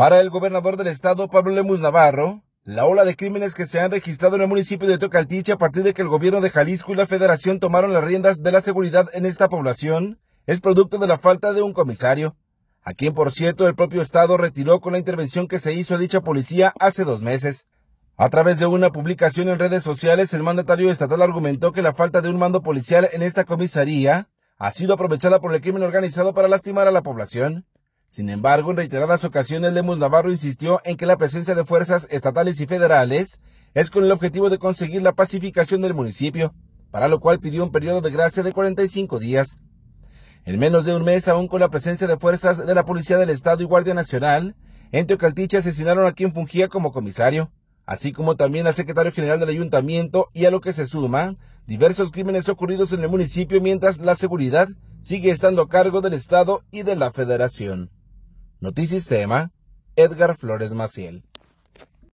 Para el gobernador del estado, Pablo Lemus Navarro, la ola de crímenes que se han registrado en el municipio de Teocaltiche a partir de que el gobierno de Jalisco y la Federación tomaron las riendas de la seguridad en esta población es producto de la falta de un comisario, a quien por cierto el propio estado retiró con la intervención que se hizo a dicha policía hace 2 meses. A través de una publicación en redes sociales, el mandatario estatal argumentó que la falta de un mando policial en esta comisaría ha sido aprovechada por el crimen organizado para lastimar a la población. Sin embargo, en reiteradas ocasiones, Lemus Navarro insistió en que la presencia de fuerzas estatales y federales es con el objetivo de conseguir la pacificación del municipio, para lo cual pidió un periodo de gracia de 45 días. En menos de un mes, aún con la presencia de fuerzas de la Policía del Estado y Guardia Nacional, en Teocaltiche asesinaron a quien fungía como comisario, así como también al secretario general del ayuntamiento, y a lo que se suman diversos crímenes ocurridos en el municipio, mientras la seguridad sigue estando a cargo del Estado y de la Federación. Notisistema, Edgar Flores Maciel.